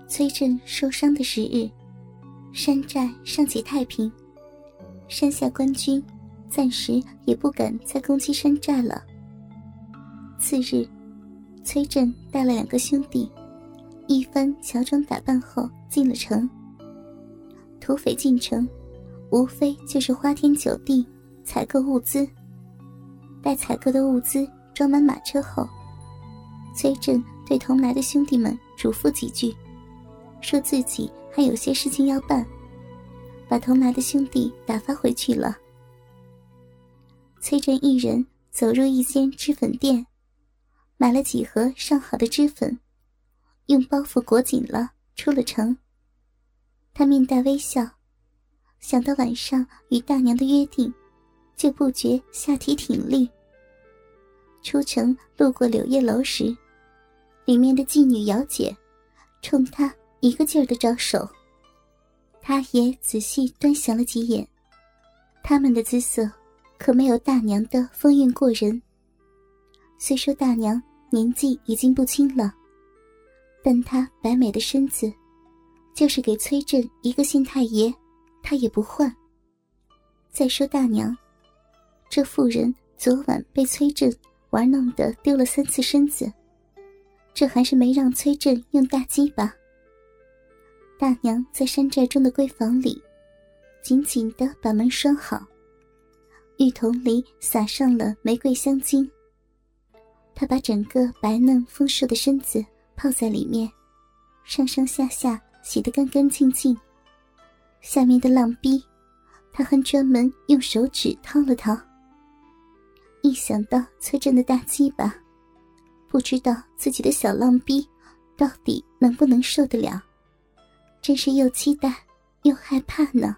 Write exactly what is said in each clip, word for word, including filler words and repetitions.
崔振受伤的时日，山寨尚且太平，山下官军暂时也不敢再攻击山寨了。次日，崔振带了两个兄弟，一番乔装打扮后进了城。土匪进城，无非就是花天酒地，采购物资。待采购的物资装满马车后，崔振对同来的兄弟们嘱咐几句，说自己还有些事情要办，把同来的兄弟打发回去了。崔振一人走入一间脂粉店，买了几盒上好的脂粉，用包袱裹紧了，出了城。他面带微笑，想到晚上与大娘的约定，就不觉下体挺立。出城路过柳叶楼时，里面的妓女姚姐冲他一个劲儿地招手，他也仔细端详了几眼，他们的姿色可没有大娘的风韵过人。虽说大娘年纪已经不轻了，但她白美的身子，就是给崔振一个县太爷，她也不换。再说大娘，这妇人昨晚被崔振玩弄得丢了三次身子，这还是没让崔振用大鸡巴。大娘在山寨中的闺房里，紧紧地把门拴好，浴桶里撒上了玫瑰香精。她把整个白嫩丰硕的身子泡在里面，上上下下洗得干干净净。下面的浪逼，她还专门用手指掏了掏。一想到崔振的大鸡巴，不知道自己的小浪逼到底能不能受得了，真是又期待又害怕呢。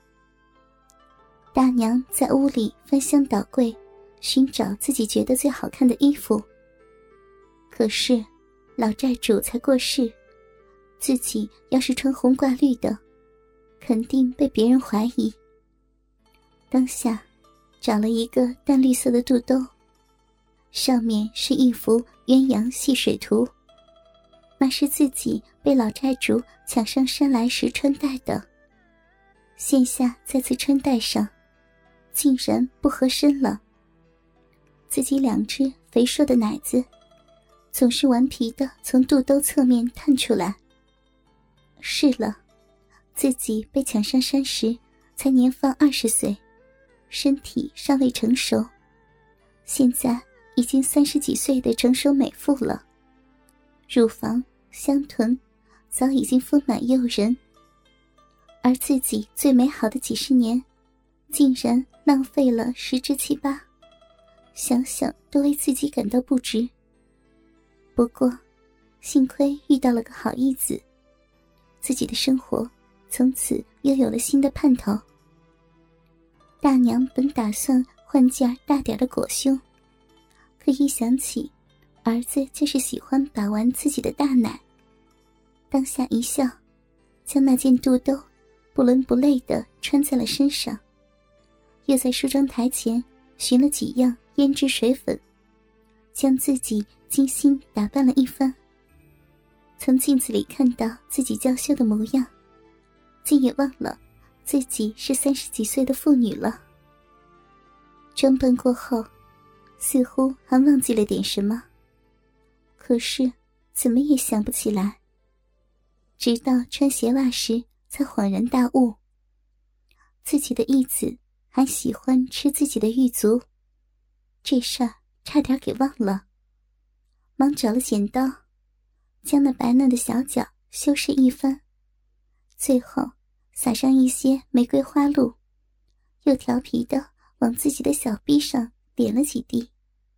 大娘在屋里翻箱倒柜，寻找自己觉得最好看的衣服。可是老债主才过世，自己要是穿红挂绿的，肯定被别人怀疑。当下找了一个淡绿色的肚兜，上面是一幅鸳鸯戏水图，那是自己被老债主抢上山来时穿戴的，现下再次穿戴上，竟然不合身了。自己两只肥硕的奶子总是顽皮地从肚兜侧面探出来。是了，自己被抢上山时才年方二十岁，身体尚未成熟，现在已经三十几岁的成熟美妇了，乳房香臀早已经丰满诱人，而自己最美好的几十年竟然浪费了十之七八，想想都为自己感到不值。不过幸亏遇到了个好义子，自己的生活从此又有了新的盼头。大娘本打算换件大点的裹胸，可一想起儿子就是喜欢把玩自己的大奶，当下一笑，将那件肚兜不伦不类地穿在了身上，又在梳妆台前寻了几样胭脂水粉，将自己精心打扮了一番。从镜子里看到自己娇羞的模样，竟也忘了自己是三十几岁的妇女了。装扮过后，似乎还忘记了点什么，可是怎么也想不起来。直到穿鞋袜时才恍然大悟，自己的义子还喜欢吃自己的玉足，这事儿差点给忘了。忙找了剪刀，将那白嫩的小脚修饰一番，最后撒上一些玫瑰花露，又调皮地往自己的小臂上点了几滴。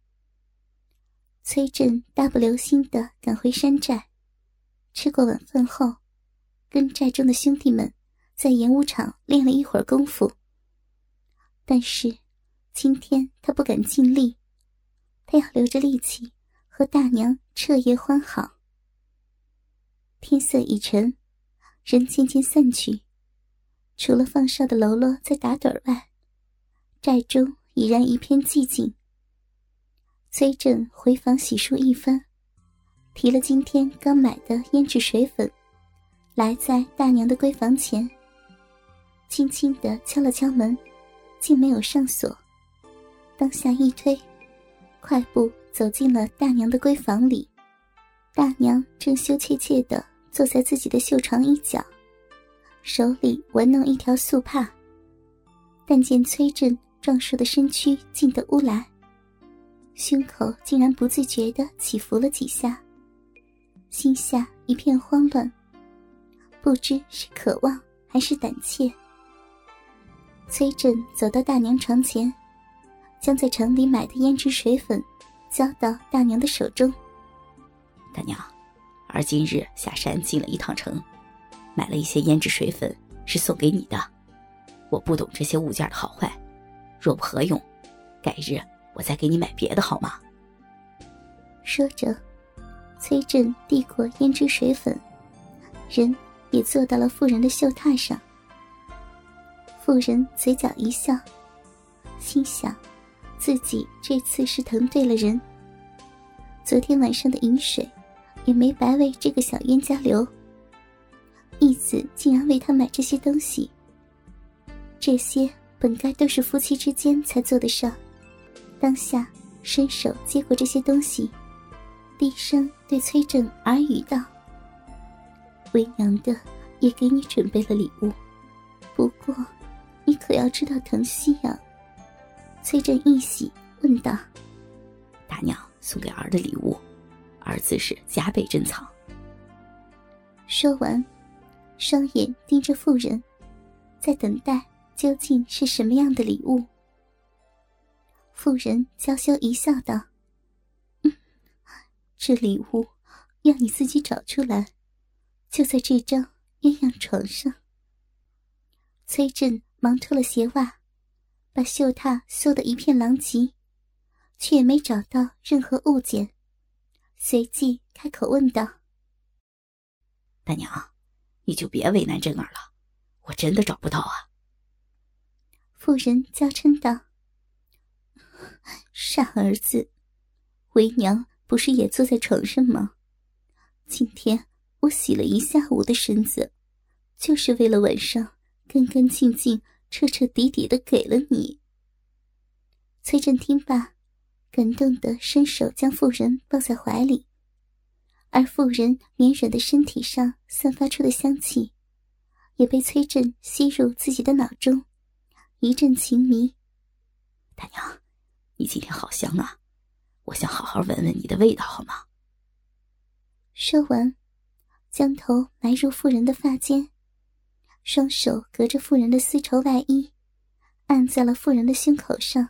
崔振大不留心地赶回山寨，吃过晚饭后，跟寨中的兄弟们在演武场练了一会儿功夫。但是今天他不敢尽力，他要留着力气和大娘彻夜欢好。天色已沉，人渐渐散去，除了放哨的喽啰在打盹外，寨中已然一片寂静。崔振回房洗漱一番，提了今天刚买的胭脂水粉， 来在大娘的闺房前，轻轻地敲了敲门，竟没有上锁。当下一推，快步走进了大娘的闺房里。大娘正羞怯怯地坐在自己的绣床一角，手里玩弄一条素帕。但见崔振壮硕的身躯进得屋来，胸口竟然不自觉地起伏了几下，心下一片慌乱，不知是渴望还是胆怯。崔振走到大娘床前，将在城里买的胭脂水粉交到大娘的手中。 大娘，儿今日下山进了一趟城，买了一些胭脂水粉，是送给你的。我不懂这些物件的好坏，若不合用，改日我再给你买别的好吗？ 说着，崔振递过胭脂水粉，人也坐到了妇人的绣榻上。妇人嘴角一笑，心想自己这次是疼对了人，昨天晚上的饮水也没白为这个小冤家流，义子竟然为他买这些东西，这些本该都是夫妻之间才做得上。当下伸手接过这些东西，低声对崔振耳语道：为娘的也给你准备了礼物，不过你可要知道疼惜啊。崔振一喜，问道： 大娘送给儿的礼物，儿自是加倍珍藏。 说完，双眼盯着妇人，在等待究竟是什么样的礼物。妇人娇羞一笑道：嗯，这礼物要你自己找出来，就在这张鸳鸯床上。崔振忙脱了鞋袜，把绣榻搜得一片狼藉，却也没找到任何物件，随即开口问道： 大娘，你就别为难真儿了，我真的找不到啊。 妇人娇嗔道：傻儿子，为娘不是也坐在床上吗？今天我洗了一下午的身子，就是为了晚上干干净净彻彻底底的给了你。崔振听罢，感动地伸手将妇人抱在怀里，而妇人绵软的身体上散发出的香气也被崔振吸入自己的脑中，一阵情迷。 大娘，你今天好香啊，我想好好闻闻你的味道好吗？ 说完，将头埋入妇人的发间，双手隔着妇人的丝绸外衣，按在了妇人的胸口上。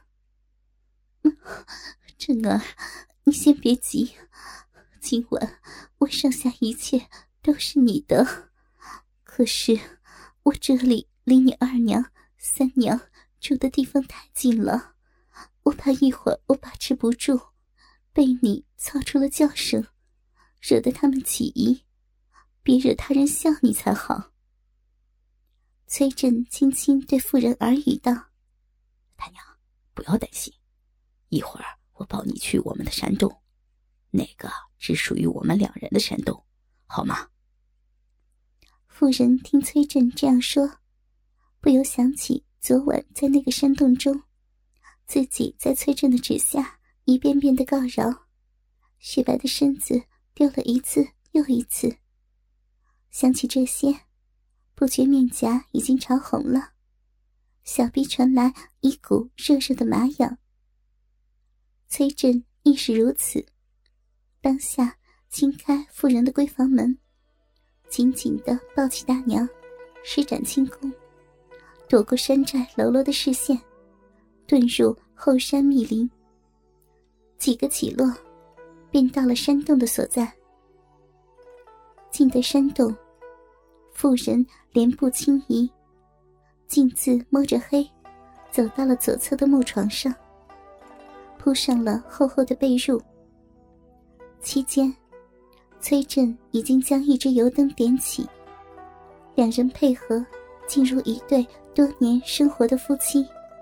振儿，你先别急，今晚我上下一切都是你的，可是我这里离你二娘三娘住的地方太近了，我怕一会儿我把持不住，被你操出了叫声，惹得他们起疑，别惹他人笑你才好。崔振轻轻对妇人耳语道： 大娘，不要担心，一会儿我抱你去我们的山洞，那个只属于我们两人的山洞，好吗？ 妇人听崔振这样说，不由想起昨晚在那个山洞中，自己在崔振的指下一遍遍的告饶，雪白的身子丢了一次又一次。想起这些，不觉面颊已经潮红了，小臂传来一股热热的麻痒。崔振亦是如此，当下轻开妇人的闺房门，紧紧地抱起大娘，施展轻功，躲过山寨喽啰的视线，遁入后山密林。几个起落，便到了山洞的所在。进得山洞，妇人莲步轻移，径自摸着黑走到了左侧的木床上，铺上了厚厚的被褥。期间，崔振已经将一支油灯点起，两人配合进入一对多年生活的夫妻。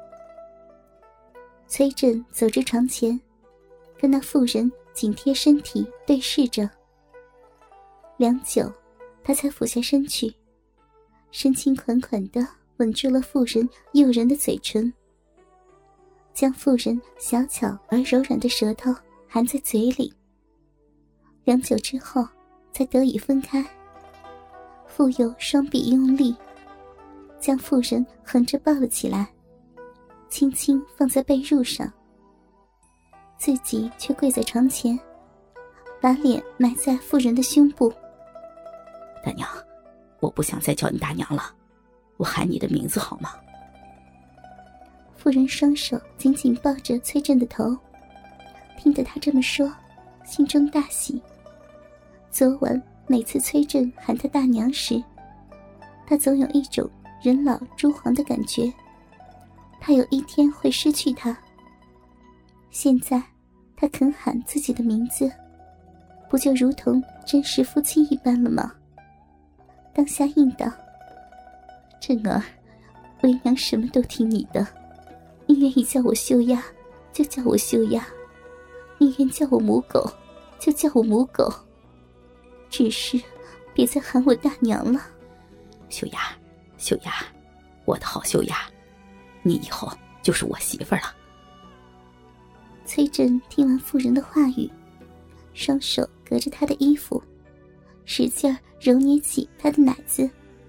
崔振走至床前，跟那妇人紧贴身体对视着，良久他才俯下身去，深情款款地吻住了妇人诱人的嘴唇，将妇人小巧而柔软的舌头含在嘴里。良久之后才得以分开，妇友双臂用力将妇人横着抱了起来，轻轻放在被褥上，自己却跪在床前，把脸埋在妇人的胸部。 大娘，我不想再叫你大娘了，我喊你的名字好吗？ 妇人双手紧紧抱着崔振的头，听得他这么说，心中大喜。昨晚每次崔振喊他大娘时，他总有一种人老珠黄的感觉，他有一天会失去他。现在他肯喊自己的名字，不就如同真实夫妻一般了吗？当下应道：振儿，为娘什么都听你的，你愿意叫我秀丫就叫我秀丫，你愿叫我母狗就叫我母狗，只是别再喊我大娘了。 秀丫，秀丫，我的好秀丫，你以后就是我媳妇儿了。 崔振听完妇人的话语，双手隔着她的衣服，使劲揉捏起她的奶子。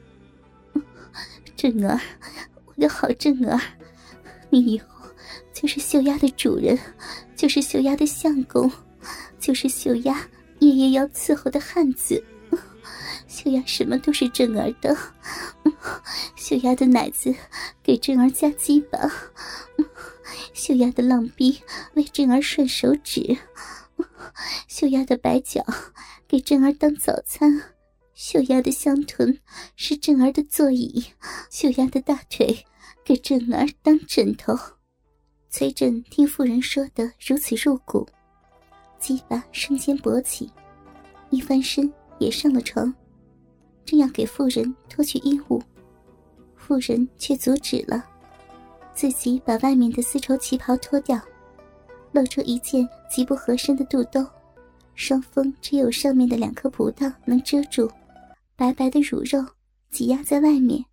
振儿，我的好振儿，你以后就是秀丫的主人，就是秀丫的相公，就是秀丫夜夜要伺候的汉子。秀丫什么都是振儿的，秀丫的奶子给振儿加鸡巴，秀丫的浪逼为振儿涮手指，秀丫的白脚给振儿当早餐，秀丫的香臀是振儿的座椅，秀丫的大腿给振儿当枕头。崔振听妇人说得如此入骨，鸡巴瞬间勃起，一翻身也上了床，正要给妇人脱去衣物，妇人却阻止了，自己把外面的丝绸旗袍脱掉，露出一件极不合身的肚兜，双峰只有上面的两颗葡萄能遮住，白白的乳肉挤压在外面，